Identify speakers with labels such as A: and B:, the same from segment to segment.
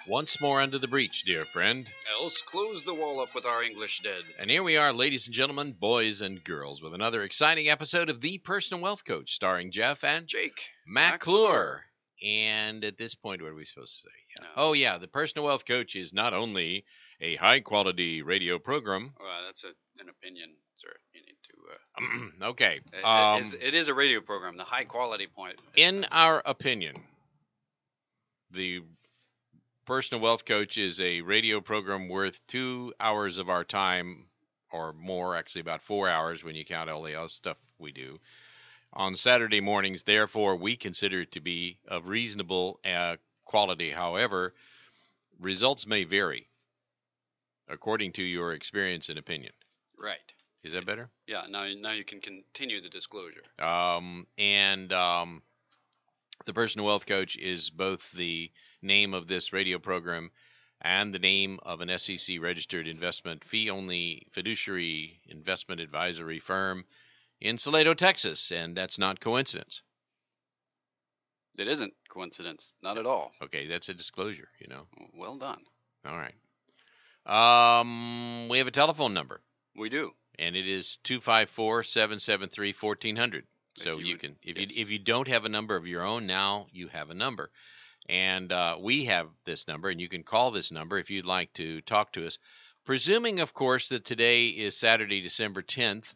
A: Once more under the breach, dear friend.
B: Else close the wall up with our English dead.
A: And here we are, ladies and gentlemen, boys and girls, with another exciting episode of The Personal Wealth Coach, starring Jeff and
B: Jake
A: McClure. And at this point, what are we supposed to say?
B: No.
A: Oh, yeah, The Personal Wealth Coach is not only a high-quality radio program.
B: Well, that's an opinion, sir. You need to...
A: Okay.
B: It is a radio program, the high quality point.
A: In our opinion, the Personal Wealth Coach is a radio program worth 2 hours of our time, or more, actually about 4 hours when you count all the other stuff we do, on Saturday mornings. Therefore, we consider it to be of reasonable quality. However, results may vary according to your experience and opinion.
B: Right.
A: Is that better?
B: Yeah, now you can continue the disclosure.
A: The Personal Wealth Coach is both the name of this radio program and the name of an SEC-registered investment fee-only fiduciary investment advisory firm in Salado, Texas, and that's not coincidence.
B: It isn't coincidence, not at all.
A: Okay, that's a disclosure, you know.
B: Well done.
A: All right. We have a telephone number.
B: We do.
A: And it is 254-773-1400. So you can, if you don't have a number of your own, now you have a number. And we have this number, and you can call this number if you'd like to talk to us. Presuming, of course, that today is Saturday, December 10th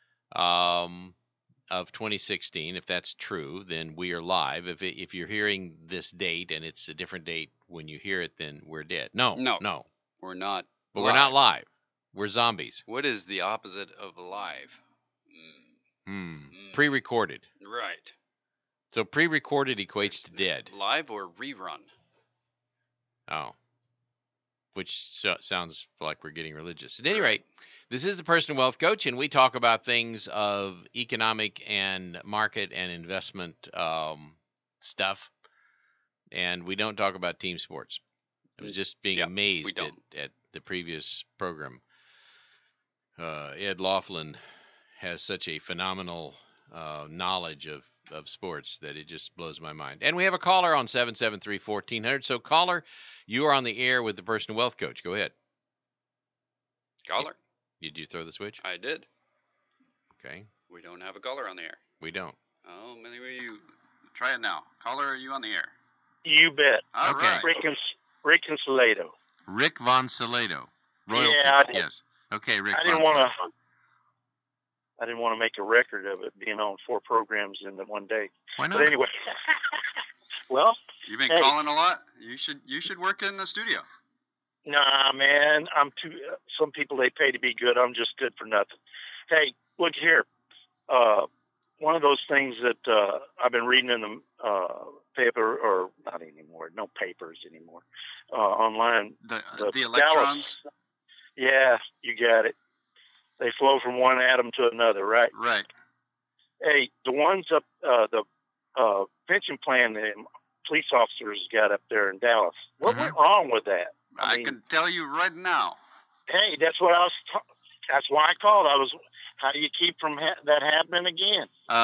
A: of 2016. If that's true, then we are live. If you're hearing this date and it's a different date when you hear it, then we're dead. No.
B: We're not.
A: But we're not live. We're zombies.
B: What is the opposite of live?
A: Pre-recorded.
B: Right.
A: So pre-recorded equates to dead.
B: Live or rerun?
A: Oh. Which sounds like we're getting religious. At any rate, this is the Personal Wealth Coach, and we talk about things of economic and market and investment stuff. And we don't talk about team sports. I was just being amazed at the previous program. Ed Laughlin has such a phenomenal knowledge of sports that it just blows my mind. And we have a caller on 773-1400. So, caller, you are on the air with the Personal Wealth Coach. Go ahead.
B: Caller.
A: Did you throw the switch?
B: I did.
A: Okay.
B: We don't have a caller on the air.
A: We don't.
B: Oh, maybe you try it now. Caller, are you on the air?
C: You bet.
B: All right.
C: Rick and Salado.
A: Rick Von Salado. Royalty.
C: Yeah,
A: yes. Okay, Rick.
C: I didn't want to make a record of it being on 4 programs in the one day.
A: Why not?
C: But anyway, well,
B: you've been calling a lot. You should work in the studio.
C: Nah, man, I'm too. Some people they pay to be good. I'm just good for nothing. Hey, look here. One of those things that I've been reading in the paper, or not anymore, no papers anymore, online.
B: The electrons?
C: Dallas, yeah, you got it. They flow from one atom to another, right?
B: Right.
C: Hey, the ones up, the pension plan the police officers got up there in Dallas, what went wrong with that?
B: I mean, can tell you right now.
C: Hey, that's what I was. That's why I called. How do you keep from that happening again?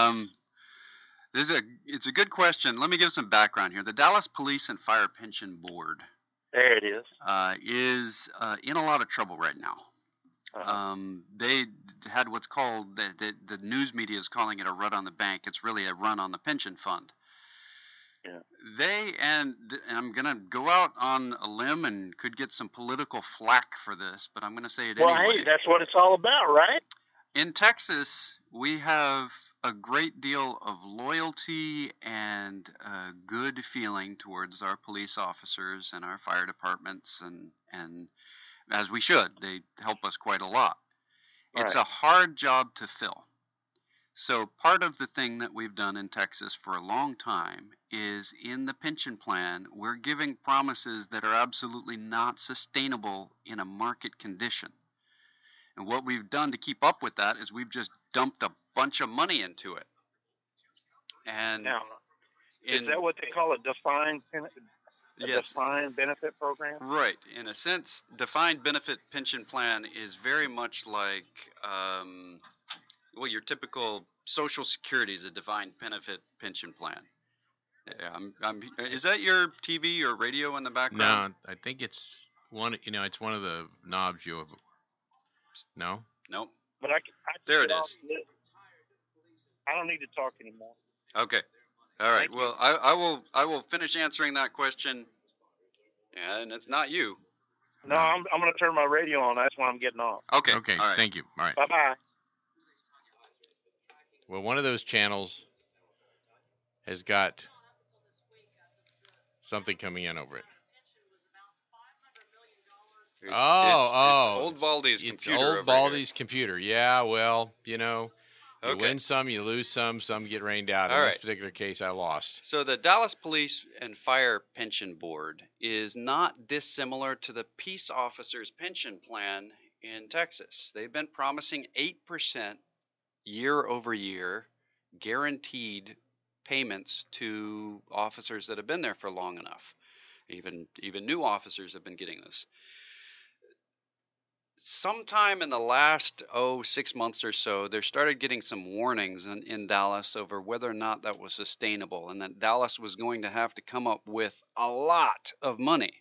B: It's a good question. Let me give some background here. The Dallas Police and Fire Pension Board.
C: There it is.
B: Is in a lot of trouble right now. They had what's called the news media is calling it a run on the bank. It's really a run on the pension fund.
C: Yeah.
B: And I'm going to go out on a limb and could get some political flack for this, but I'm going to say it anyway.
C: Well, hey, that's what it's all about, right?
B: In Texas, we have a great deal of loyalty and good feeling towards our police officers and our fire departments, and as we should. They help us quite a lot. It's a hard job to fill. So part of the thing that we've done in Texas for a long time is in the pension plan, we're giving promises that are absolutely not sustainable in a market condition. And what we've done to keep up with that is we've just dumped a bunch of money into it. And
C: now, is that what they call a defined benefit program?
B: Right. In a sense, defined benefit pension plan is very much like, your typical Social Security is a defined benefit pension plan. Yeah, is that your TV or radio in the background?
A: No, I think it's one. It's one of the knobs you. No.
B: Nope.
C: But I
B: There
C: get
B: it
C: off
B: is.
C: this. I don't need to talk anymore.
B: Okay. All right.
C: Thank you.
B: Well, I will finish answering that question. And it's not you.
C: No, I'm going to turn my radio on. That's why I'm getting off.
B: Okay.
A: Okay.
B: All right.
A: Thank you. All right.
C: Bye-bye.
A: Well, one of those channels has got something coming in over it.
B: It's
A: Oh,
B: old Baldy's
A: it's
B: computer.
A: old
B: over
A: Baldy's computer. Yeah, well, you
B: Okay.
A: win some, you lose some get rained out.
B: All
A: In
B: right.
A: this particular case, I lost.
B: So the Dallas Police and Fire Pension Board is not dissimilar to the peace officers' pension plan in Texas. They've been promising 8% year over year guaranteed payments to officers that have been there for long enough. Even new officers have been getting this. Sometime in the last 6 months or so, there started getting some warnings in Dallas over whether or not that was sustainable, and that Dallas was going to have to come up with a lot of money.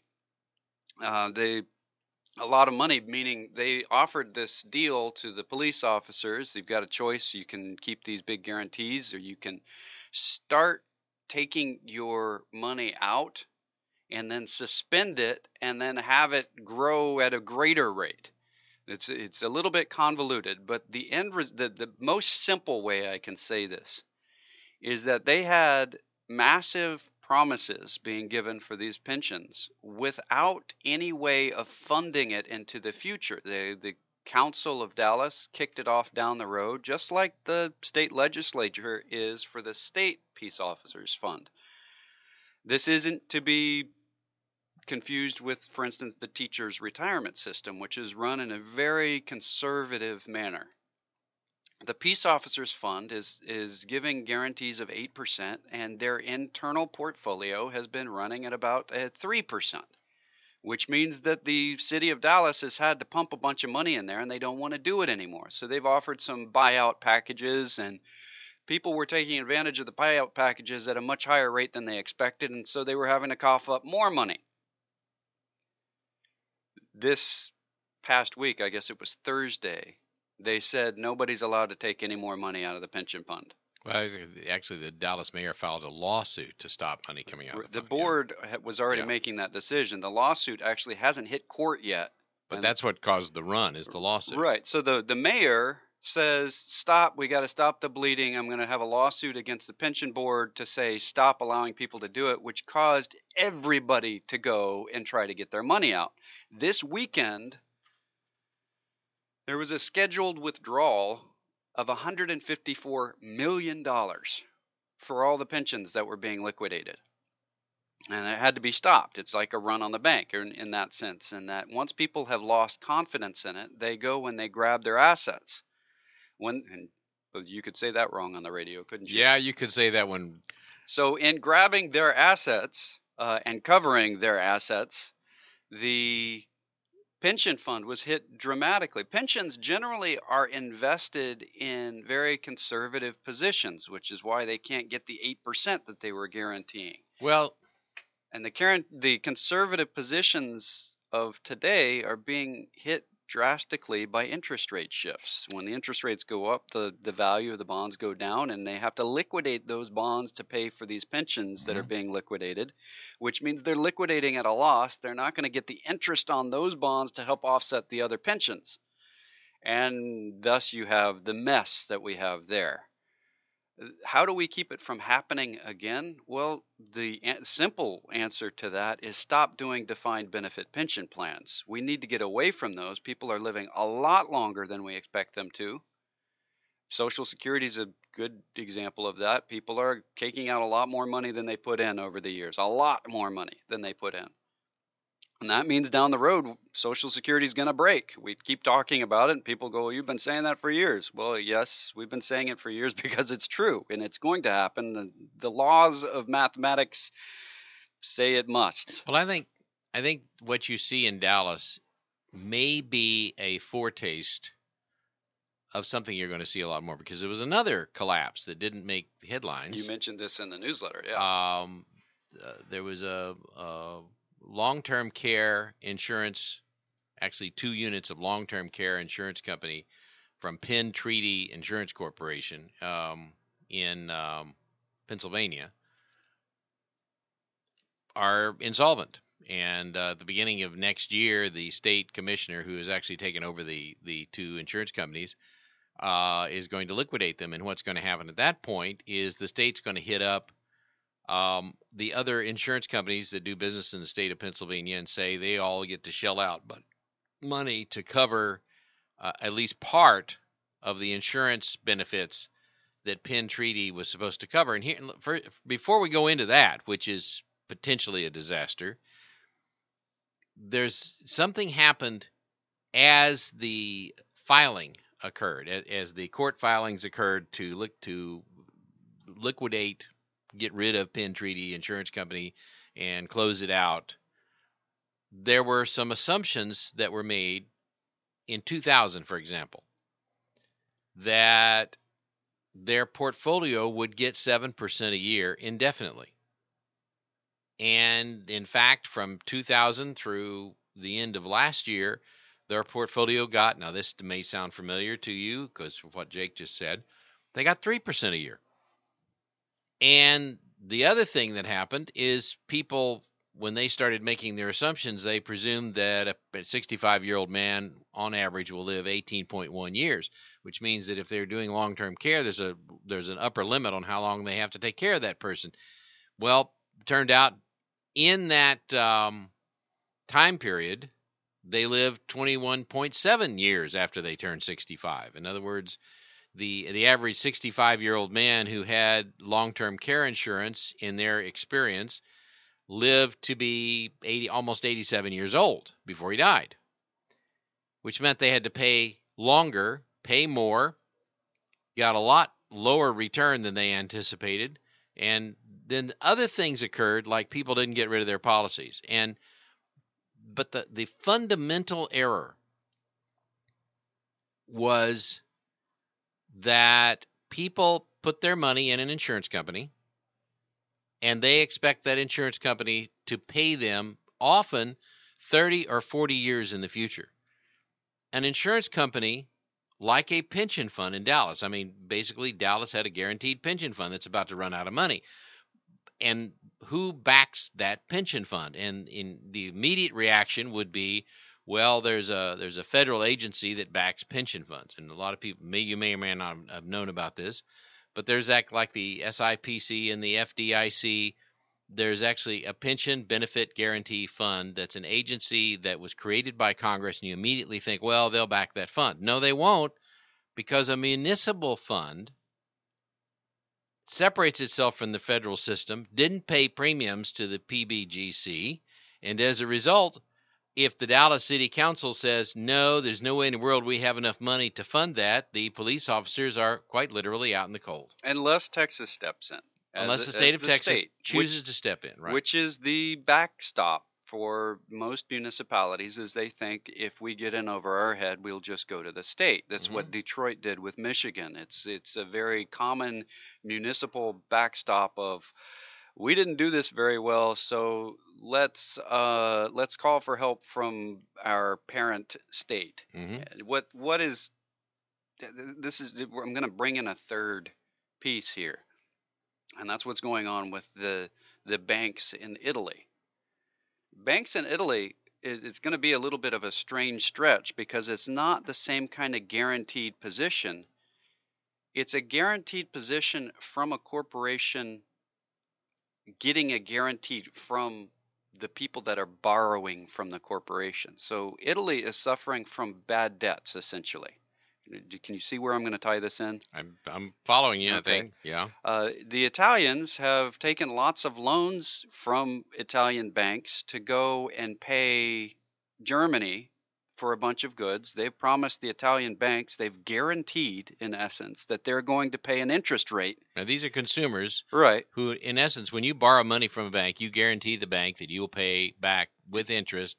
B: A lot of money, meaning they offered this deal to the police officers. You've got a choice. You can keep these big guarantees, or you can start taking your money out and then suspend it and then have it grow at a greater rate. It's a little bit convoluted, but the most simple way I can say this is that they had massive promises being given for these pensions without any way of funding it into the future. The Council of Dallas kicked it off down the road, just like the state legislature is for the state peace officers fund. This isn't to be confused with, for instance, the teachers' retirement system, which is run in a very conservative manner. The Peace Officers Fund is giving guarantees of 8%, and their internal portfolio has been running at about 3%, which means that the city of Dallas has had to pump a bunch of money in there, and they don't want to do it anymore. So they've offered some buyout packages, and people were taking advantage of the buyout packages at a much higher rate than they expected, and so they were having to cough up more money. This past week, I guess it was Thursday, they said nobody's allowed to take any more money out of the pension fund.
A: Well, actually, the Dallas mayor filed a lawsuit to stop money coming out of the fund.
B: The board was already making that decision. The lawsuit actually hasn't hit court yet.
A: But that's what caused the run, is the lawsuit.
B: Right. So the mayor says, stop, we got to stop the bleeding. I'm going to have a lawsuit against the pension board to say stop allowing people to do it, which caused everybody to go and try to get their money out. This weekend, there was a scheduled withdrawal of $154 million for all the pensions that were being liquidated. And it had to be stopped. It's like a run on the bank in that sense. And that once people have lost confidence in it, they go and they grab their assets. But you could say that wrong on the radio, couldn't you?
A: Yeah, you could say that one.
B: So in grabbing their assets and covering their assets, the pension fund was hit dramatically. Pensions generally are invested in very conservative positions, which is why they can't get the 8% that they were guaranteeing.
A: Well,
B: and the conservative positions of today are being hit drastically by interest rate shifts. When the interest rates go up, the value of the bonds go down, and they have to liquidate those bonds to pay for these pensions that are being liquidated, which means they're liquidating at a loss. They're not going to get the interest on those bonds to help offset the other pensions. And thus you have the mess that we have there. How do we keep it from happening again? Well, the simple answer to that is stop doing defined benefit pension plans. We need to get away from those. People are living a lot longer than we expect them to. Social Security is a good example of that. People are taking out a lot more money than they put in over the years, a lot more money than they put in. And that means down the road, Social Security is going to break. We keep talking about it, and people go, well, you've been saying that for years. Well, yes, we've been saying it for years because it's true, and it's going to happen. The laws of mathematics say it must.
A: Well, I think what you see in Dallas may be a foretaste of something you're going to see a lot more, because there was another collapse that didn't make the headlines.
B: You mentioned this in the newsletter, yeah.
A: There was a long-term care insurance, actually 2 units of long-term care insurance company from Penn Treaty Insurance Corporation in Pennsylvania are insolvent. And at the beginning of next year, the state commissioner, who has actually taken over the 2 insurance companies, is going to liquidate them. And what's going to happen at that point is the state's going to hit up the other insurance companies that do business in the state of Pennsylvania and say they all get to shell out money to cover at least part of the insurance benefits that Penn Treaty was supposed to cover. And here, before we go into that, which is potentially a disaster, there's something happened as the filing occurred, as the court filings occurred to liquidate, get rid of Penn Treaty Insurance Company and close it out. There were some assumptions that were made in 2000, for example, that their portfolio would get 7% a year indefinitely. And in fact, from 2000 through the end of last year, their portfolio got, now this may sound familiar to you because of what Jake just said, they got 3% a year. And the other thing that happened is people, when they started making their assumptions, they presumed that a 65-year-old man on average will live 18.1 years, which means that if they're doing long-term care, there's an upper limit on how long they have to take care of that person. Well, it turned out in that time period, they lived 21.7 years after they turned 65. In other words, the average 65-year-old man who had long-term care insurance, in their experience, lived to be almost 87 years old before he died, which meant they had to pay longer, pay more, got a lot lower return than they anticipated, and then other things occurred, like people didn't get rid of their policies. But the fundamental error was that people put their money in an insurance company, and they expect that insurance company to pay them often 30 or 40 years in the future. An insurance company, like a pension fund in Dallas, I mean, basically Dallas had a guaranteed pension fund that's about to run out of money. And who backs that pension fund? And in the immediate reaction would be, well, there's a federal agency that backs pension funds, and a lot of people you may or may not have known about this, but there's like the SIPC and the FDIC. There's actually a pension benefit guarantee fund that's an agency that was created by Congress, and you immediately think, well, they'll back that fund. No, they won't, because a municipal fund separates itself from the federal system, didn't pay premiums to the PBGC, and as a result, if the Dallas City Council says, no, there's no way in the world we have enough money to fund that, the police officers are quite literally out in the cold.
B: Unless Texas steps in.
A: Unless the state of Texas chooses to step in, right?
B: Which is the backstop for most municipalities, is they think if we get in over our head, we'll just go to the state. That's what Detroit did with Michigan. It's a very common municipal backstop of, we didn't do this very well, so let's call for help from our parent state. What is this is I'm going to bring in a third piece here, and that's what's going on with the banks in Italy. Banks in Italy, it's going to be a little bit of a strange stretch because it's not the same kind of guaranteed position. It's a guaranteed position from a corporation getting a guarantee from the people that are borrowing from the corporation. So Italy is suffering from bad debts, essentially. Can you see where I'm going to tie this in?
A: I'm following you,
B: Okay.
A: I think. Yeah.
B: The Italians have taken lots of loans from Italian banks to go and pay Germany for a bunch of goods. They've promised the Italian banks, they've guaranteed, in essence, that they're going to pay an interest rate.
A: Now, these are consumers
B: Right.
A: who, in essence, when you borrow money from a bank, you guarantee the bank that you will pay back with interest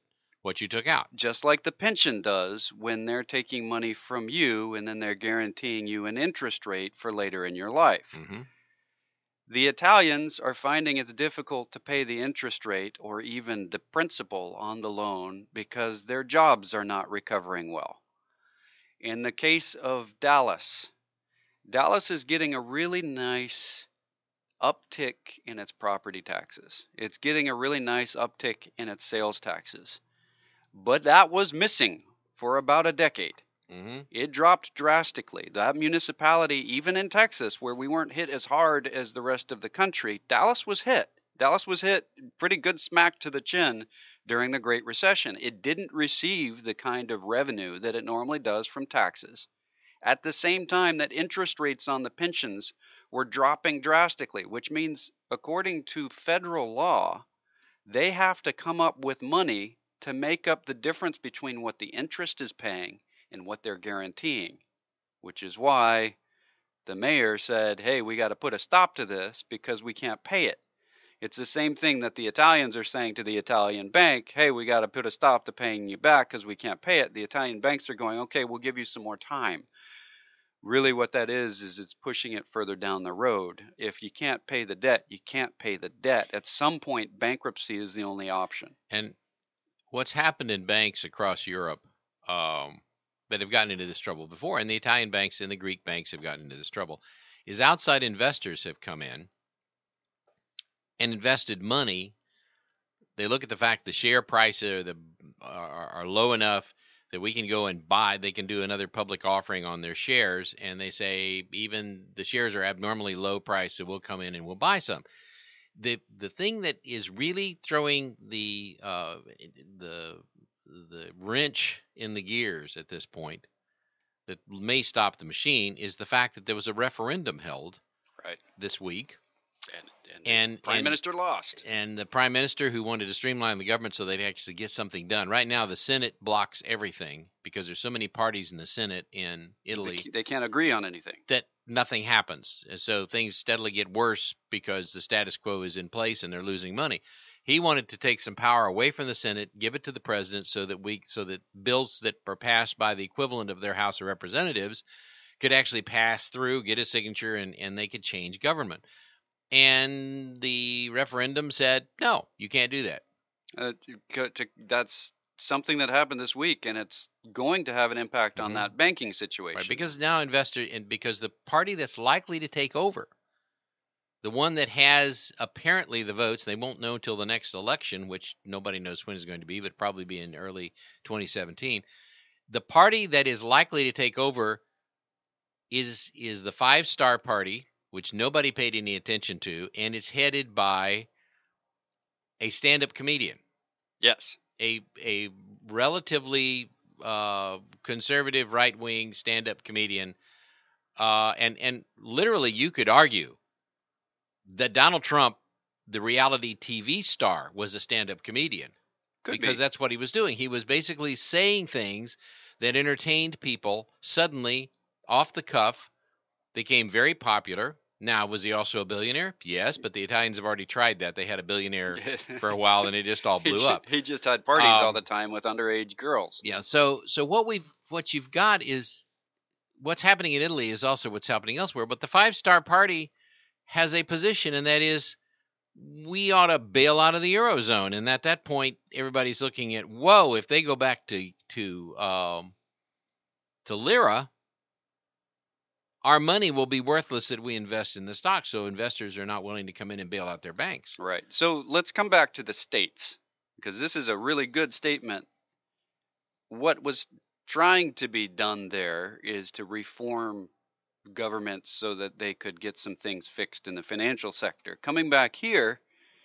A: what you took out.
B: Just like the pension does when they're taking money from you and then they're guaranteeing you an interest rate for later in your life.
A: Mm-hmm.
B: The Italians are finding it's difficult to pay the interest rate or even the principal on the loan because their jobs are not recovering well. In the case of Dallas, Dallas is getting a really nice uptick in its property taxes. It's getting a really nice uptick in its sales taxes. But that was missing for about a decade.
A: Mm-hmm.
B: It dropped drastically. That municipality, even in Texas, where we weren't hit as hard as the rest of the country, Dallas was hit. Dallas was hit pretty good smack to the chin during the Great Recession. It didn't receive the kind of revenue that it normally does from taxes. At the same time that interest rates on the pensions were dropping drastically, which means, according to federal law, they have to come up with money to make up the difference between what the interest is paying and what they're guaranteeing, which is why the mayor said, hey, we got to put a stop to this because we can't pay it. It's the same thing that the Italians are saying to the Italian bank, hey, we got to put a stop to paying you back because we can't pay it. The Italian banks are going, okay, we'll give you some more time. Really what that is it's pushing it further down the road. If you can't pay the debt, you can't pay the debt. At some point, bankruptcy is the only option.
A: And what's happened in banks across Europe that have gotten into this trouble before, and the Italian banks and the Greek banks have gotten into this trouble, is outside investors have come in and invested money. They look at the fact the share prices are low enough that we can go and buy. They can do another public offering on their shares, and they say even the shares are abnormally low price, so we'll come in and we'll buy some. The thing that is really throwing the wrench in the gears at this point that may stop the machine is the fact that there was a referendum held this week.
B: And the Prime Minister lost.
A: And the Prime Minister who wanted to streamline the government so they'd actually get something done. Right now, the Senate blocks everything because there's so many parties in the Senate in Italy.
B: They can't agree on anything.
A: That nothing happens. And so things steadily get worse because the status quo is in place and they're losing money. He wanted to take some power away from the Senate, give it to the president so that bills that are passed by the equivalent of their House of Representatives could actually pass through, get a signature, and they could change government. And the referendum said, no, you can't do that.
B: That's something that happened this week, and it's going to have an impact on that banking situation.
A: Right, because now because the party that's likely to take over, the one that has apparently the votes, they won't know until the next election, which nobody knows when it's going to be, but probably be in early 2017. The party that is likely to take over is the Five Star Party, which nobody paid any attention to, and it's headed by a stand-up comedian.
B: Yes.
A: A relatively conservative right-wing stand-up comedian. And literally you could argue that Donald Trump, the reality TV star, was a stand-up comedian. Because that's what he was doing. He was basically saying things that entertained people, suddenly, off the cuff, became very popular. Now, was he also a billionaire? Yes, but the Italians have already tried that. They had a billionaire for a while, and it just all blew up.
B: He just had parties all the time with underage girls.
A: Yeah. So what you've got is what's happening in Italy is also what's happening elsewhere. But the Five Star Party has a position, and that is we ought to bail out of the Eurozone. And at that point, everybody's looking at, whoa, if they go back to lira, our money will be worthless that we invest in the stock. So investors are not willing to come in and bail out their banks.
B: Right. So let's come back to the states, because this is a really good statement. What was trying to be done there is to reform governments so that they could get some things fixed in the financial sector. Coming back here,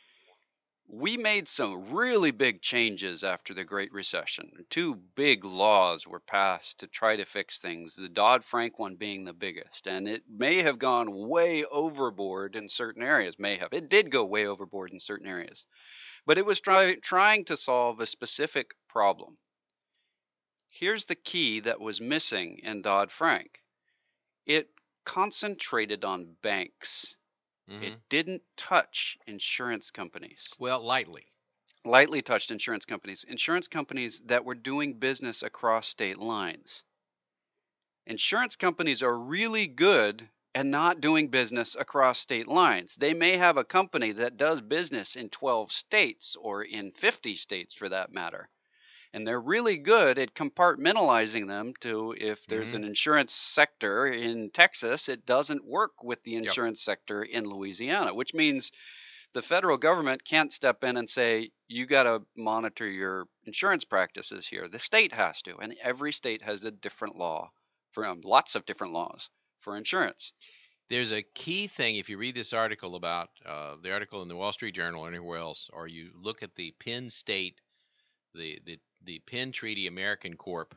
B: we made some really big changes after the Great Recession. 2 big laws were passed to try to fix things, the Dodd-Frank one being the biggest. And it may have gone way overboard in certain areas. It did go way overboard in certain areas. But it was trying to solve a specific problem. Here's the key that was missing in Dodd-Frank. It concentrated on banks. It didn't touch insurance companies.
A: Well, lightly.
B: lightly touched insurance companies that were doing business across state lines. Insurance companies are really good at not doing business across state lines. They may have a company that does business in 12 states or in 50 states for that matter. And they're really good at compartmentalizing them to, if there's an insurance sector in Texas, it doesn't work with the insurance sector in Louisiana, which means the federal government can't step in and say, you got to monitor your insurance practices here. The state has to, and every state has a different law, from lots of different laws for insurance.
A: There's a key thing if you read this article about the article in the Wall Street Journal or anywhere else, or you look at the Penn State, the Penn Treaty American Corp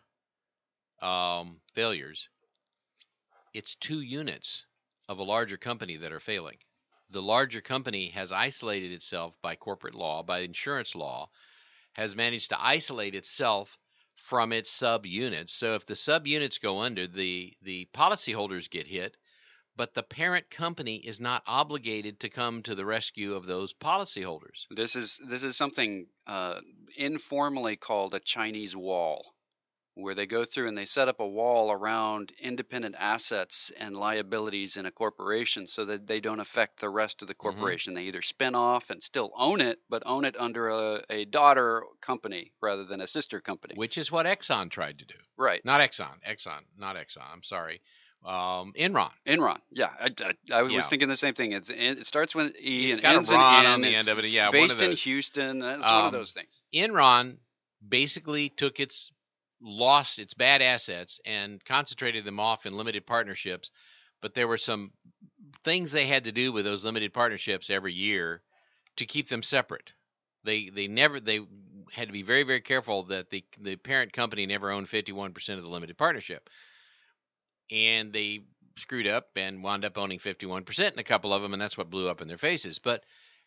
A: failures. It's 2 units of a larger company that are failing. The larger company has isolated itself by corporate law, by insurance law, has managed to isolate itself from its subunits. So if the subunits go under, the policyholders get hit, but the parent company is not obligated to come to the rescue of those policyholders.
B: This is something informally called a Chinese wall, where they go through and they set up a wall around independent assets and liabilities in a corporation so that they don't affect the rest of the corporation. They either spin off and still own it, but own it under a daughter company rather than a sister company.
A: Which is what Exxon tried to do.
B: Right.
A: Not Exxon. I'm sorry. Enron.
B: Enron. Yeah. I was thinking the same thing. It starts with E
A: it's
B: and
A: got
B: ends
A: a Ron
B: in N.
A: on the end of it. Yeah,
B: based in Houston. It's one of those things.
A: Enron basically lost its bad assets and concentrated them off in limited partnerships, but there were some things they had to do with those limited partnerships every year to keep them separate. They had to be very, very careful that the parent company never owned 51% of the limited partnership. And they screwed up and wound up owning 51% in a couple of them, and that's what blew up in their faces. But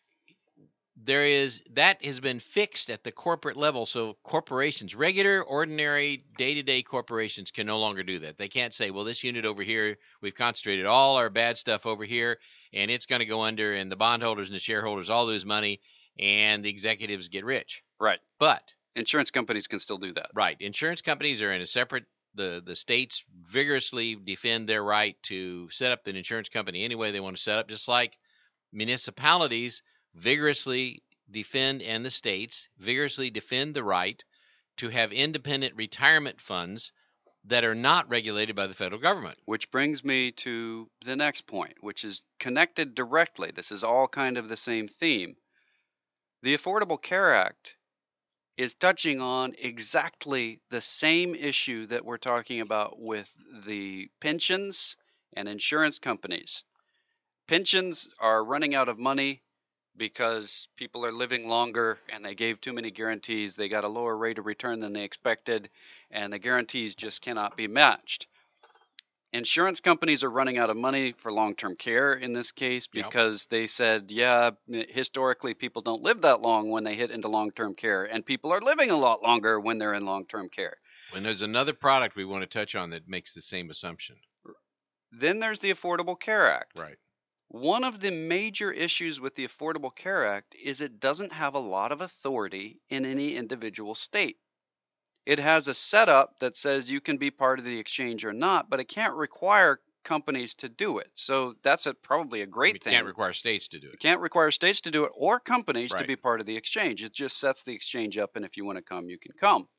A: that has been fixed at the corporate level, so corporations, regular, ordinary, day-to-day corporations can no longer do that. They can't say, well, this unit over here, we've concentrated all our bad stuff over here, and it's going to go under, and the bondholders and the shareholders all lose money, and the executives get rich.
B: Right.
A: But
B: insurance companies can still do that.
A: Right. Insurance companies are in a separate the states vigorously defend their right to set up an insurance company any way they want to set up, just like municipalities vigorously defend, and the states vigorously defend the right to have independent retirement funds that are not regulated by the federal government.
B: Which brings me to the next point, which is connected directly. This is all kind of the same theme. The Affordable Care Act is touching on exactly the same issue that we're talking about with the pensions and insurance companies. Pensions are running out of money because people are living longer and they gave too many guarantees. They got a lower rate of return than they expected, and the guarantees just cannot be matched. Insurance companies are running out of money for long-term care in this case because they said, historically people don't live that long when they hit into long-term care, and people are living a lot longer when they're in long-term care.
A: And there's another product we want to touch on that makes the same assumption.
B: Then there's the Affordable Care Act.
A: Right.
B: One of the major issues with the Affordable Care Act is it doesn't have a lot of authority in any individual state. It has a setup that says you can be part of the exchange or not, but it can't require companies to do it. So that's probably a great thing.
A: It can't require states to do it.
B: It can't require states to do it or companies to be part of the exchange. It just sets the exchange up, and if you want to come, you can come.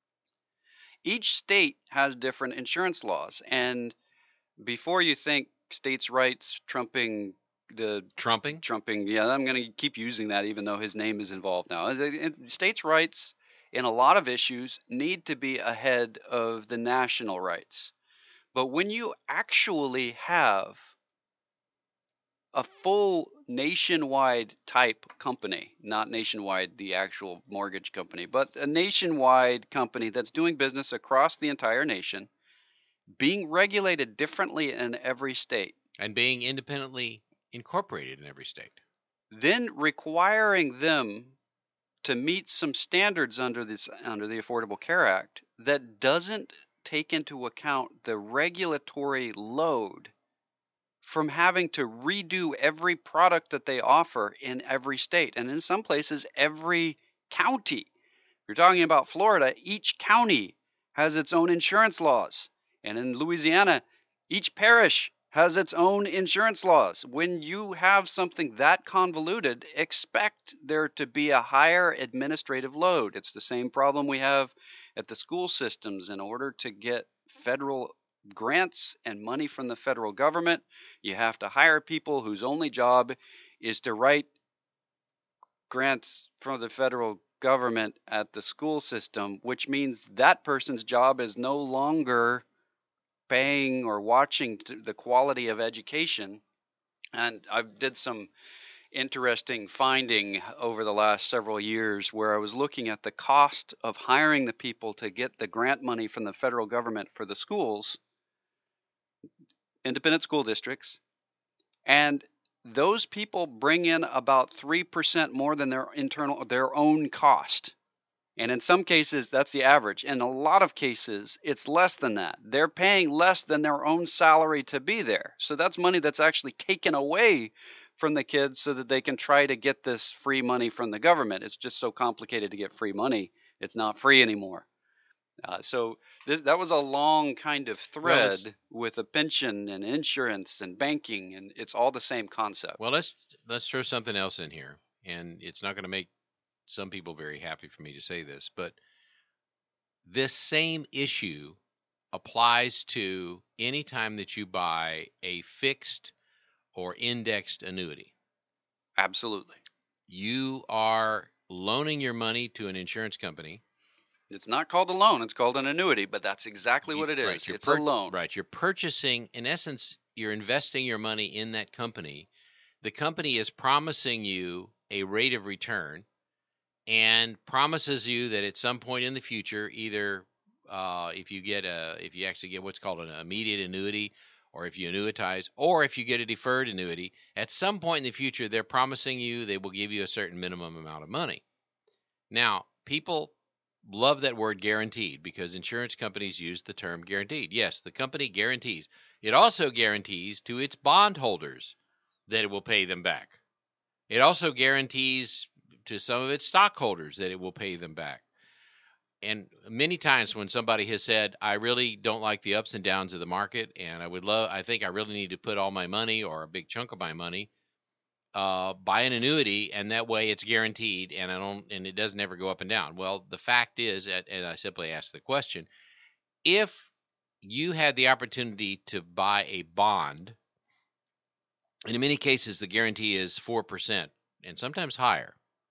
B: Each state has different insurance laws, and before you think states' rights trumping, I'm going to keep using that even though his name is involved now. States' rights in a lot of issues need to be ahead of the national rights. But when you actually have a full nationwide type company, not nationwide the actual mortgage company, but a nationwide company that's doing business across the entire nation, being regulated differently in every state,
A: and being independently incorporated in every state,
B: then requiring them to meet some standards under the Affordable Care Act that doesn't take into account the regulatory load from having to redo every product that they offer in every state, and in some places every
D: county. You're talking about Florida, each county has its own insurance laws. And in Louisiana, each parish has its own insurance laws. When you have something that convoluted, expect there to be a higher administrative load. It's the same problem we have at the school systems. In order to get federal grants and money from the federal government, you have to hire people whose only job is to write grants from the federal government at the school system, which means that person's job is no longer paying or watching the quality of education. And I did some interesting finding over the last several years where I was looking at the cost of hiring the people to get the grant money from the federal government for the schools, independent school districts, and those people bring in about 3% more than their own cost. And in some cases, that's the average. In a lot of cases, it's less than that. They're paying less than their own salary to be there. So that's money that's actually taken away from the kids so that they can try to get this free money from the government. It's just so complicated to get free money. It's not free anymore. So that was a long kind of thread with a pension and insurance and banking, and it's all the same concept.
A: Well, let's throw something else in here, and it's not going to make some people very happy for me to say this, but this same issue applies to any time that you buy a fixed or indexed annuity.
D: Absolutely.
A: You are loaning your money to an insurance company.
D: It's not called a loan, it's called an annuity, but that's exactly what it is.
A: Right,
D: it's a loan.
A: Right. You're purchasing, in essence, you're investing your money in that company. The company is promising you a rate of return and promises you that at some point in the future, either if you actually get what's called an immediate annuity, or if you annuitize, or if you get a deferred annuity, at some point in the future, they're promising you they will give you a certain minimum amount of money. Now, people love that word guaranteed because insurance companies use the term guaranteed. Yes, the company guarantees. It also guarantees to its bondholders that it will pay them back. It also guarantees to some of its stockholders that it will pay them back. And many times when somebody has said, I really don't like the ups and downs of the market, and I think I really need to put all my money or a big chunk of my money buy an annuity, and that way it's guaranteed, and it doesn't ever go up and down. Well, the fact is, and I simply ask the question, if you had the opportunity to buy a bond, and in many cases the guarantee is 4%, and sometimes higher.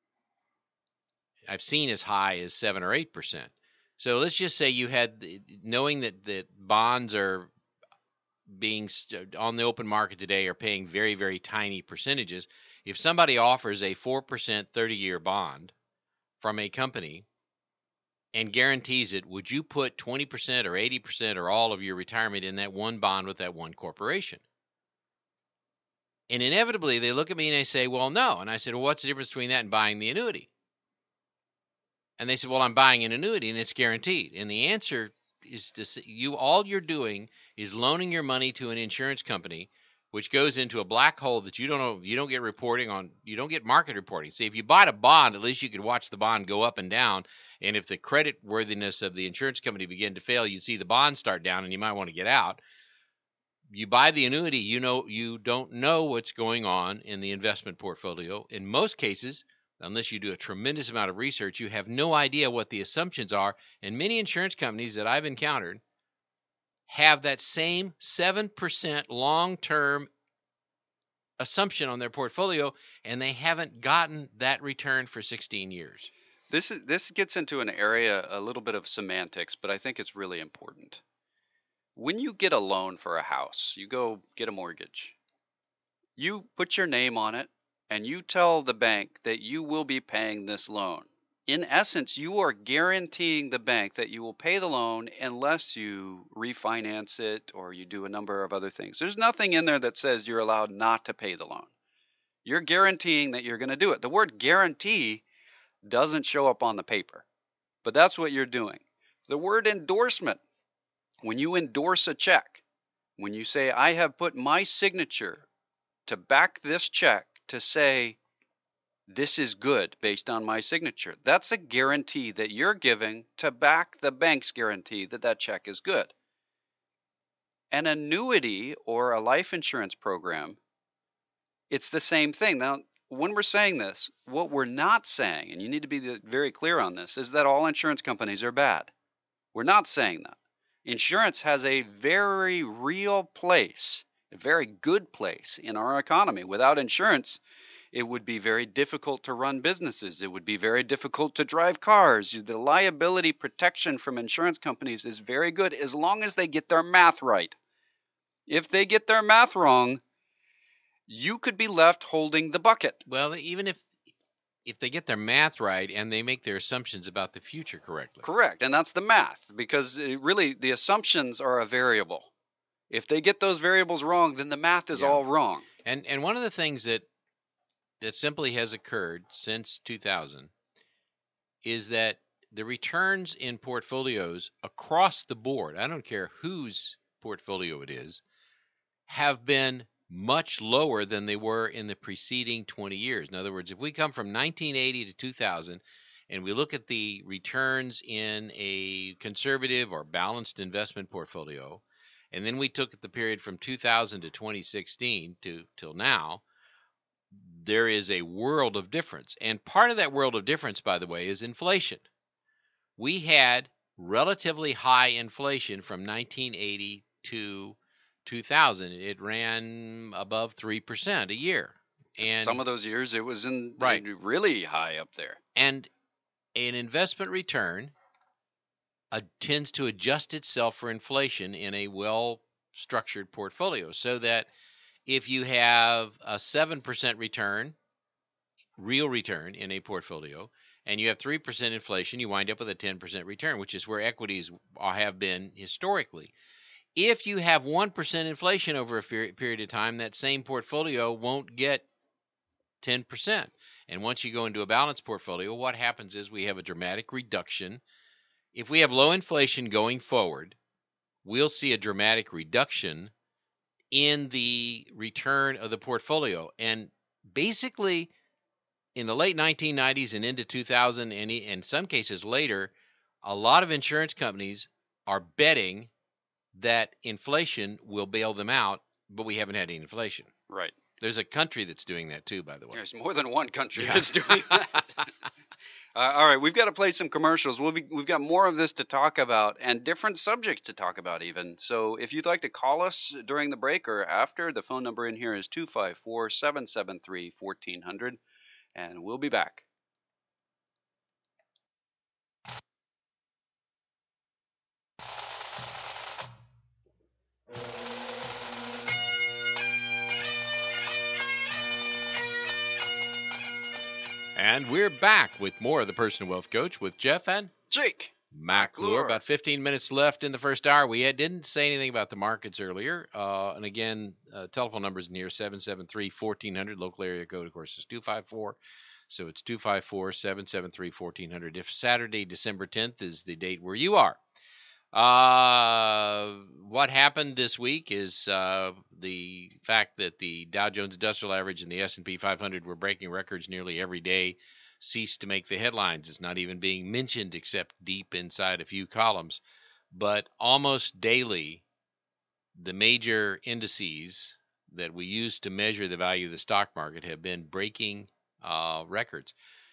A: I've seen as high as 7 or 8%. So let's just say you had, knowing that bonds are being on the open market today are paying very, very tiny percentages. If somebody offers a 4% 30-year bond from a company and guarantees it, would you put 20% or 80% or all of your retirement in that one bond with that one corporation? And inevitably, they look at me and they say, well, no. And I said, well, what's the difference between that and buying the annuity? And they said, well, I'm buying an annuity and it's guaranteed. And the answer is all you're doing is loaning your money to an insurance company, which goes into a black hole that you don't get reporting on. You don't get market reporting. See, if you bought a bond, at least you could watch the bond go up and down. And if the credit worthiness of the insurance company began to fail, you'd see the bond start down and you might want to get out. You buy the annuity, you don't know what's going on in the investment portfolio. In most cases, unless you do a tremendous amount of research, you have no idea what the assumptions are. And many insurance companies that I've encountered have that same 7% long-term assumption on their portfolio, and they haven't gotten that return for 16 years.
D: This gets into an area, a little bit of semantics, but I think it's really important. When you get a loan for a house, you go get a mortgage, you put your name on it, and you tell the bank that you will be paying this loan. In essence, you are guaranteeing the bank that you will pay the loan unless you refinance it or you do a number of other things. There's nothing in there that says you're allowed not to pay the loan. You're guaranteeing that you're going to do it. The word guarantee doesn't show up on the paper, but that's what you're doing. The word endorsement, when you endorse a check, when you say, I have put my signature to back this check to say this is good based on my signature. That's a guarantee that you're giving to back the bank's guarantee that that check is good. An annuity or a life insurance program, it's the same thing. Now, when we're saying this, what we're not saying, and you need to be very clear on this, is that all insurance companies are bad. We're not saying that. Insurance has a very real place, a very good place in our economy. Without insurance, it would be very difficult to run businesses. It would be very difficult to drive cars. The liability protection from insurance companies is very good as long as they get their math right. If they get their math wrong, you could be left holding the bucket.
A: Well, even if they get their math right and they make their assumptions about the future correctly.
D: Correct, and that's the math, because really the assumptions are a variable. If they get those variables wrong, then the math is all wrong.
A: And one of the things that simply has occurred since 2000 is that the returns in portfolios across the board, I don't care whose portfolio it is, have been much lower than they were in the preceding 20 years. In other words, if we come from 1980 to 2000 and we look at the returns in a conservative or balanced investment portfolio, and then we took the period from 2000 to 2016 till now, there is a world of difference. And part of that world of difference, by the way, is inflation. We had relatively high inflation from 1980 to 2000. It ran above 3% a year. And
D: some of those years it was really high up there.
A: And an investment return tends to adjust itself for inflation in a well-structured portfolio, so that if you have a 7% return, real return in a portfolio, and you have 3% inflation, you wind up with a 10% return, which is where equities have been historically. If you have 1% inflation over a period of time, that same portfolio won't get 10%. And once you go into a balanced portfolio, what happens is we have a dramatic reduction. If we have low inflation going forward, we'll see a dramatic reduction in the return of the portfolio. And basically, in the late 1990s and into 2000, and in some cases later, a lot of insurance companies are betting that inflation will bail them out, but we haven't had any inflation.
D: Right.
A: There's a country that's doing that too, by the way.
D: There's more than one country that's doing that. All right, we've got to play some commercials. We've got more of this to talk about and different subjects to talk about even. So if you'd like to call us during the break or after, the phone number in here is 254-773-1400, and we'll be back.
A: And we're back with more of the Personal Wealth Coach with Jeff and
D: Jake
A: McClure. About 15 minutes left in the first hour. We didn't say anything about the markets earlier. And again, telephone numbers in here, 773-1400. Local area code, of course, is 254. So it's 254-773-1400. If Saturday, December 10th is the date where you are. What happened this week is the fact that the Dow Jones Industrial Average and the S&P 500 were breaking records nearly every day ceased to make the headlines. It's not even being mentioned except deep inside a few columns. But almost daily, the major indices that we use to measure the value of the stock market have been breaking records.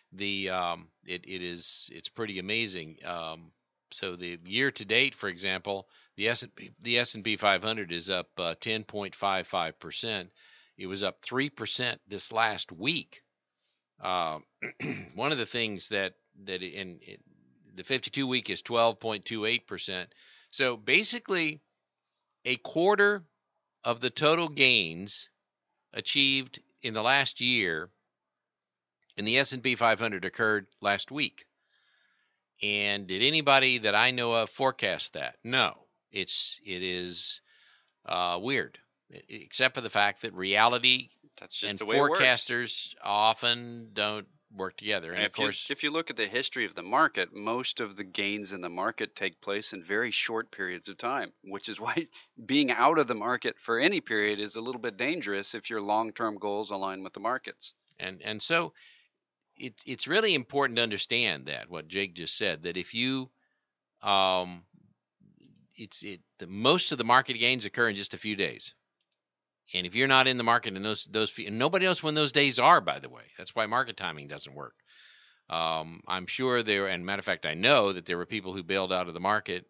A: It's pretty amazing. So the year to date, for example, the S&P 500 is up 10.55%. It was up 3% this last week. One of the things that the 52 week is 12.28%. So basically, a quarter of the total gains achieved in the last year in the S&P 500 occurred last week. And did anybody that I know of forecast that? No. It is weird, except for the fact that reality and forecasters often don't work together. And of course,
D: if you look at the history of the market, most of the gains in the market take place in very short periods of time, which is why being out of the market for any period is a little bit dangerous if your long-term goals align with the markets.
A: And so it's really important to understand that what Jake just said, that if you most of the market gains occur in just a few days. And if you're not in the market in those few, and nobody knows when those days are, by the way. That's why market timing doesn't work. I'm sure there, and matter of fact, I know that there were people who bailed out of the market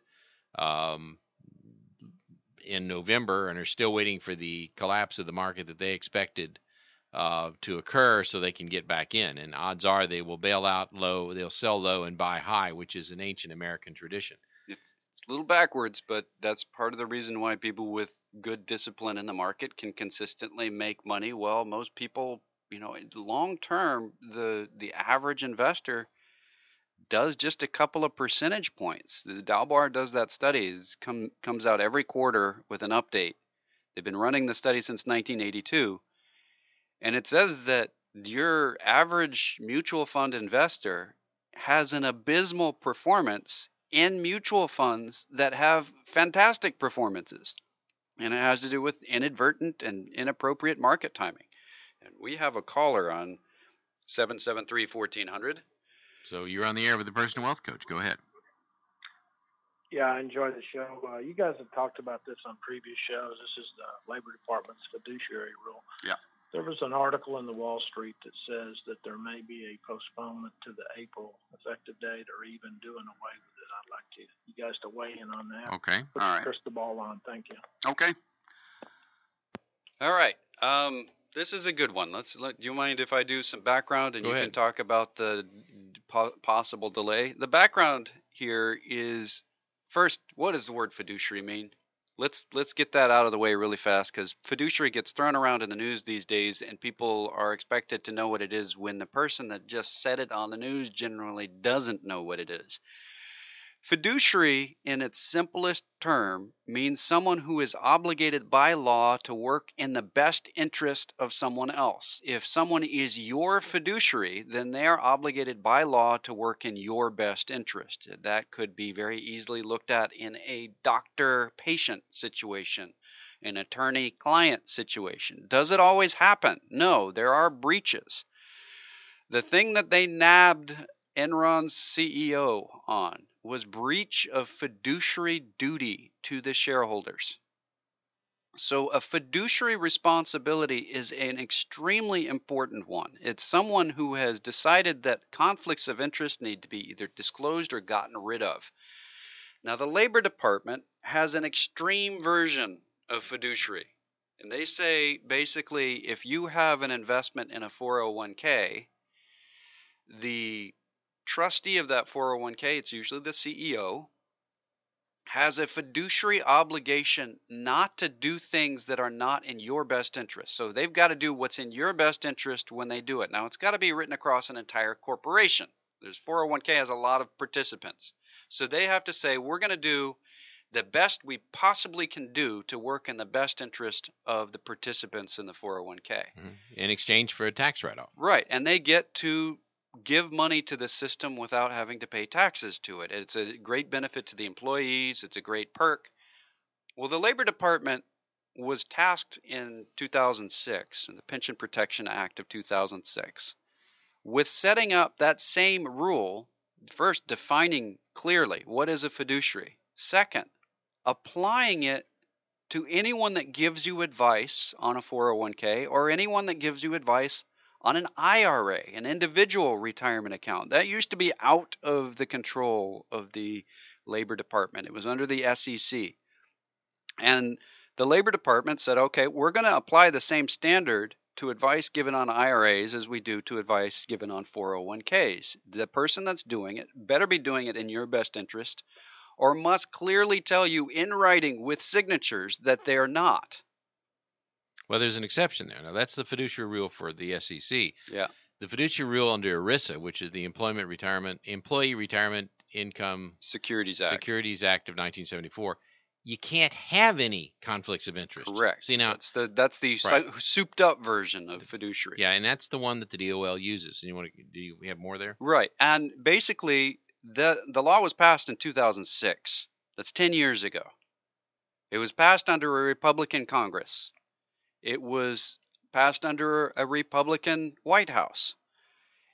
A: in November and are still waiting for the collapse of the market that they expected to occur so they can get back in. And odds are they will bail out low, they'll sell low and buy high, which is an ancient American tradition.
D: It's a little backwards, but that's part of the reason why people with good discipline in the market can consistently make money. Well, most people, long term, the average investor does just a couple of percentage points. The Dalbar does that study. It comes out every quarter with an update. They've been running the study since 1982, and it says that your average mutual fund investor has an abysmal performance in mutual funds that have fantastic performances. And it has to do with inadvertent and inappropriate market timing. And we have a caller on 773-1400.
A: So you're on the air with the Personal Wealth Coach. Go ahead.
E: Yeah, I enjoy the show. You guys have talked about this on previous shows. This is the Labor Department's fiduciary rule.
B: Yeah.
E: There was an article in the Wall Street that says that there may be a postponement to the April effective date or even doing away with it. I'd like you guys to weigh in on that.
A: Okay.
E: Put
B: All
E: the
B: right.
E: crystal ball on. Thank you.
B: Okay.
D: All right. This is a good one. Do you mind if I do some background and
A: Go
D: you
A: ahead.
D: can talk about the possible delay? The background here is, first, what does the word fiduciary mean? Let's get that out of the way really fast, because fiduciary gets thrown around in the news these days, and people are expected to know what it is when the person that just said it on the news generally doesn't know what it is. Fiduciary, in its simplest term, means someone who is obligated by law to work in the best interest of someone else. If someone is your fiduciary, then they are obligated by law to work in your best interest. That could be very easily looked at in a doctor-patient situation, an attorney-client situation. Does it always happen? No, there are breaches. The thing that they nabbed Enron's CEO on was breach of fiduciary duty to the shareholders. So a fiduciary responsibility is an extremely important one. It's someone who has decided that conflicts of interest need to be either disclosed or gotten rid of. Now, the Labor Department has an extreme version of fiduciary. And they say, basically, if you have an investment in a 401k, the trustee of that 401k, it's usually the CEO, has a fiduciary obligation not to do things that are not in your best interest. So they've got to do what's in your best interest when they do it. Now, it's got to be written across an entire corporation. There's 401k has a lot of participants. So they have to say, we're going to do the best we possibly can do to work in the best interest of the participants in the 401k.
A: In exchange for a tax write-off.
D: Right. And they get to give money to the system without having to pay taxes to it. It's a great benefit to the employees. It's a great perk. Well, the Labor Department was tasked in 2006, in the Pension Protection Act of 2006, with setting up that same rule, first defining clearly what is a fiduciary. Second, applying it to anyone that gives you advice on a 401k or anyone that gives you advice on an IRA, an individual retirement account. That used to be out of the control of the Labor Department. It was under the SEC. And the Labor Department said, okay, we're going to apply the same standard to advice given on IRAs as we do to advice given on 401ks. The person that's doing it better be doing it in your best interest, or must clearly tell you in writing with signatures that they're not.
A: Well, there's an exception there. Now, that's the fiduciary rule for the SEC.
D: Yeah.
A: The fiduciary rule under ERISA, which is the Employee Retirement Income
D: Securities Act.
A: Securities Act of 1974, you can't have any conflicts of interest.
D: Correct.
A: See, now
D: that's the
A: right.
D: souped up version of fiduciary.
A: Yeah, and that's the one that the DOL uses. And do you have more there?
D: Right. And basically, the law was passed in 2006. That's 10 years ago. It was passed under a Republican Congress. It was passed under a Republican White House.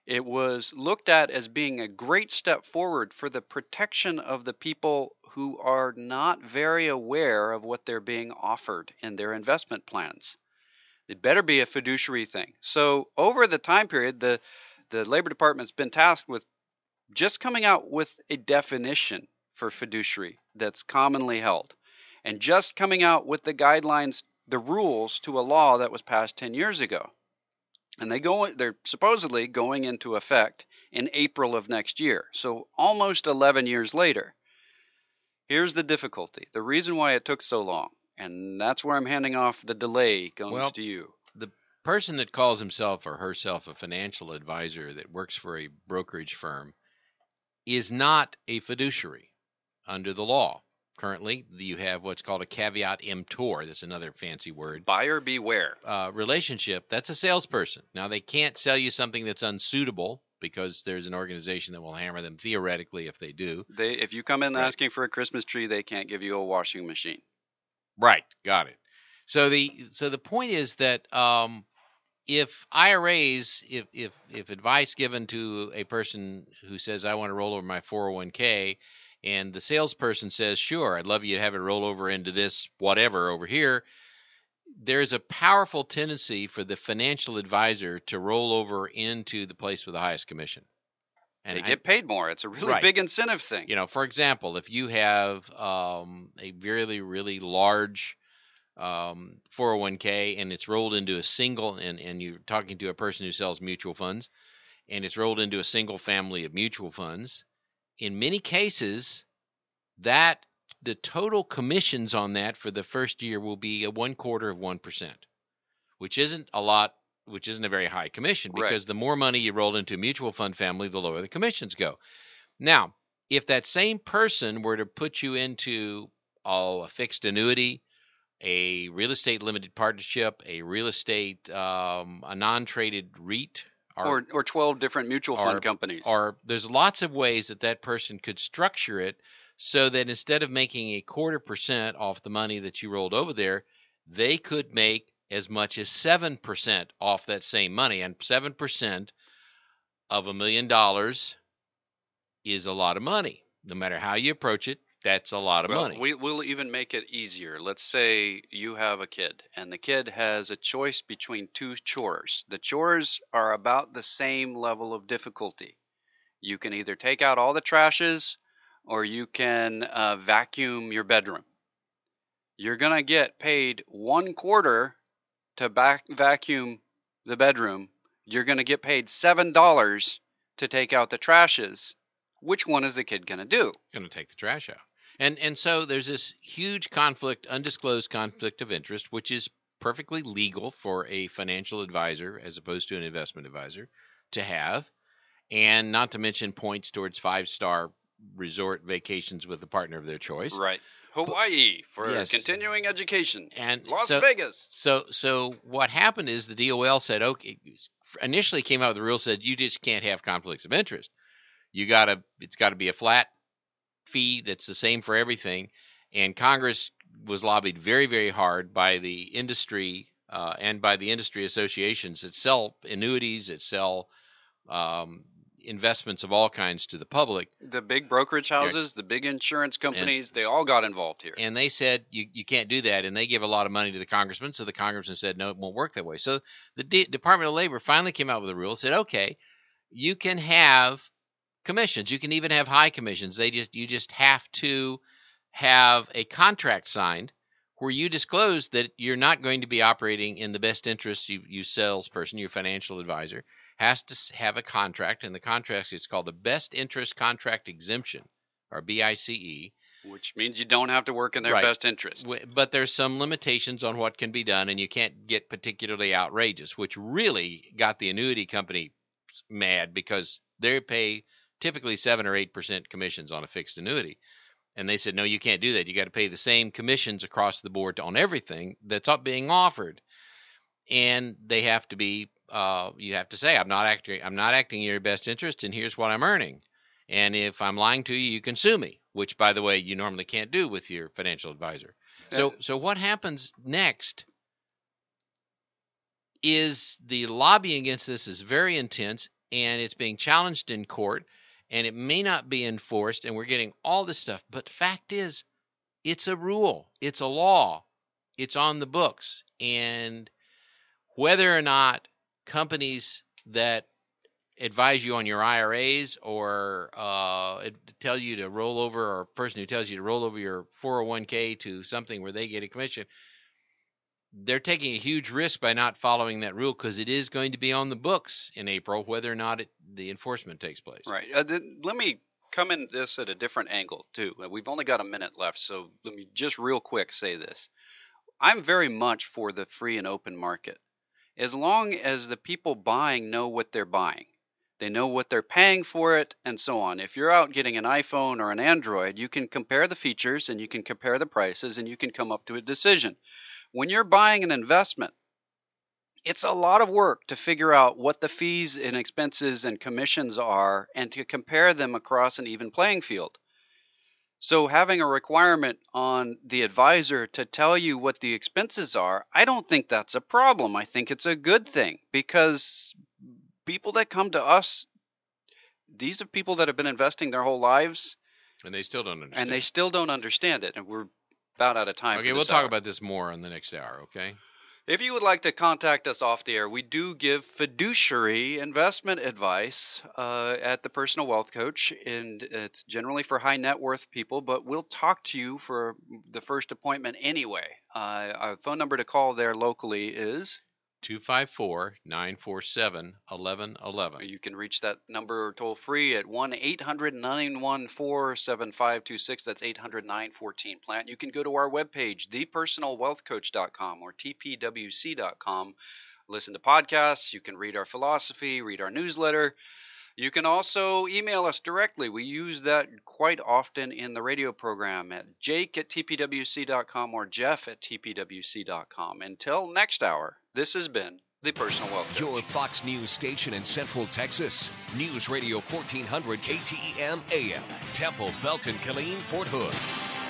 D: It was looked at as being a great step forward for the protection of the people who are not very aware of what they're being offered in their investment plans. It better be a fiduciary thing. So over the time period, the Labor Department's been tasked with just coming out with a definition for fiduciary that's commonly held, and just coming out with the guidelines, the rules to a law that was passed 10 years ago. And they're supposedly going into effect in April of next year. So almost 11 years later. Here's the difficulty. The reason why it took so long, and that's where I'm handing off the delay comes to you.
A: The person that calls himself or herself a financial advisor that works for a brokerage firm is not a fiduciary under the law. Currently, you have what's called a caveat emptor. That's another fancy word.
D: Buyer beware.
A: Relationship. That's a salesperson. Now, they can't sell you something that's unsuitable because there's an organization that will hammer them theoretically if they do.
D: If you come in asking for a Christmas tree, they can't give you a washing machine.
A: Right. Got it. So the point is that if IRAs, if advice given to a person who says, I want to roll over my 401k, and the salesperson says, sure, I'd love you to have it roll over into this whatever over here, there's a powerful tendency for the financial advisor to roll over into the place with the highest commission. And
D: they get paid more. It's a really big incentive thing.
A: You know, for example, if you have a really, really large 401k and it's rolled into a single, and you're talking to a person who sells mutual funds, and it's rolled into a single family of mutual funds, in many cases, that the total commissions on that for the first year will be 1/4%, which isn't a lot, which isn't a very high commission, because the more money you roll into a mutual fund family, the lower the commissions go. Now, if that same person were to put you into a fixed annuity, a real estate limited partnership, a real estate, a non-traded REIT,
D: or 12 different mutual fund companies.
A: Or there's lots of ways that person could structure it so that instead of making 1/4% off the money that you rolled over there, they could make as much as 7% off that same money. And 7% of $1 million is a lot of money. No matter how you approach it, that's a lot of money.
D: We'll even make it easier. Let's say you have a kid, and the kid has a choice between two chores. The chores are about the same level of difficulty. You can either take out all the trashes, or you can vacuum your bedroom. You're going to get paid 1/4 to vacuum the bedroom. You're going to get paid $7 to take out the trashes. Which one is the kid going to do?
A: Going to take the trash out. And so there's this huge conflict, undisclosed conflict of interest, which is perfectly legal for a financial advisor as opposed to an investment advisor to have, and not to mention points towards 5-star resort vacations with a partner of their choice.
D: Right. Hawaii for continuing education.
A: And
D: Las Vegas.
A: So what happened is the DOL said, okay, initially came out with the rule, said you just can't have conflicts of interest. It's got to be a flat fee that's the same for everything. And Congress was lobbied very, very hard by the industry and by the industry associations that sell annuities, that sell investments of all kinds to the public.
D: The big brokerage houses, the big insurance companies, they all got involved here.
A: And they said, you can't do that. And they give a lot of money to the congressman. So the congressman said, no, it won't work that way. So the Department of Labor finally came out with a rule, said, okay, you can have commissions. You can even have high commissions. You just have to have a contract signed where you disclose that you're not going to be operating in the best interest. You salesperson, your financial advisor, has to have a contract, and the contract is called the Best Interest Contract Exemption, or BICE.
D: Which means you don't have to work in their best interest.
A: But there's some limitations on what can be done, and you can't get particularly outrageous, which really got the annuity company mad because they pay typically 7 or 8% commissions on a fixed annuity. And they said, no, you can't do that. You got to pay the same commissions across the board on everything that's being offered. And they have to be, you have to say, I'm not acting in your best interest, and here's what I'm earning. And if I'm lying to you, you can sue me, which, by the way, you normally can't do with your financial advisor. So what happens next is the lobbying against this is very intense. and it's being challenged in court, and it may not be enforced, and we're getting all this stuff. But the fact is, it's a rule. It's a law. It's on the books. And whether or not companies that advise you on your IRAs or tell you to roll over, or a person who tells you to roll over your 401k to something where they get a commission, they're taking a huge risk by not following that rule, because it is going to be on the books in April, whether or not the enforcement takes place.
D: Right. Let me come in this at a different angle, too. We've only got a minute left, so let me just real quick say this. I'm very much for the free and open market, as long as the people buying know what they're buying. They know what they're paying for it, and so on. If you're out getting an iPhone or an Android, you can compare the features, and you can compare the prices, and you can come up to a decision. When you're buying an investment, it's a lot of work to figure out what the fees and expenses and commissions are and to compare them across an even playing field. So having a requirement on the advisor to tell you what the expenses are, I don't think that's a problem. I think it's a good thing, because people that come to us, these are people that have been investing their whole lives.
A: And they still don't understand.
D: And they still don't understand it. And we're about out of time.
A: Okay, we'll talk about this more on the next hour, okay?
D: If you would like to contact us off the air, we do give fiduciary investment advice at the Personal Wealth Coach, and it's generally for high net worth people, but we'll talk to you for the first appointment anyway. Our phone number to call there locally is
A: 254-947-1111.
D: You can reach that number toll free at 1-800-914-7526. That's 800-914-PLANT. You can go to our webpage, thepersonalwealthcoach.com or tpwc.com. Listen to podcasts. You can read our philosophy, read our newsletter. You can also email us directly. We use that quite often in the radio program at jake@tpwc.com or jeff@tpwc.com. Until next hour, this has been The Personal Wealth Coach.
F: Your Fox News station in Central Texas. News Radio 1400 KTEM AM. Temple, Belton, Killeen, Fort Hood.